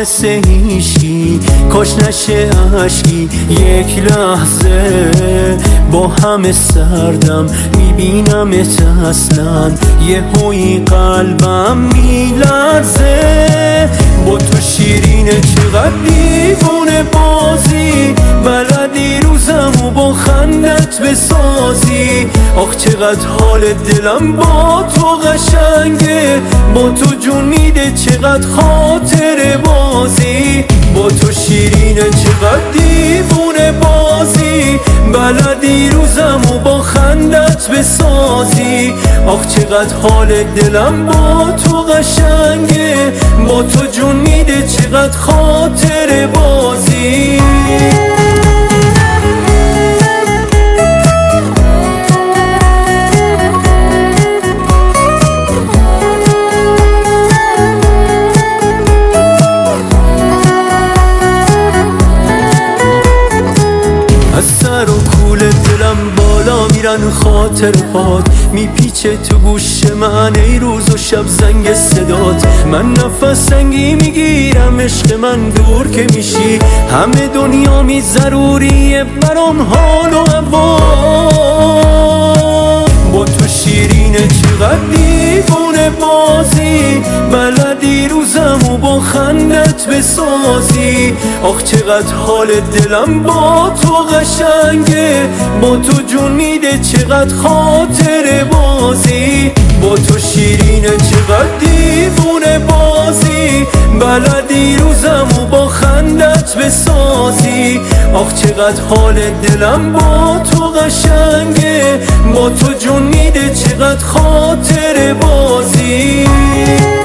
مثل هیچی، کاش نشه عشقی یک لحظه. با همه سردم میبینمت اصلا، یه هوی قلبم میلرزه. با تو شیرینه چقدر دیوونه بازی، بلدی روزمو با خندت بسازی. آخ چقدر حال دلم با تو قشنگه، با تو جون میده چقدر خاطر بازی. با تو شیرینه چقدر دیوونه بازی، بلدی روزمو با خندت بسازی. آخ چقدر حال دلم با تو قشنگه، با تو جون میده چقدر خاطر بازی. از سر و کول دلم بالا میرن خاطرهات، میپیچه تو گوش من ای روز و شب زنگ صدات. من نفس تنگی میگیرم عشق من دور که میشی، همه دنیا می ضروریه برام حال و هوا. با تو شیرینه چقدر دیوونه بازی، بلدی روزمو با خندت بسازی. آخ چقدر حال دلم با تو قشنگه، با تو جون میده چقدر خاطر بازی. با تو شیرینه چقدر دیوونه بازی، بلدی روزمو با خندت بسازی. آخ چقدر حال دلم با تو قشنگه، با تو جون میده چقدر خاطر بازی.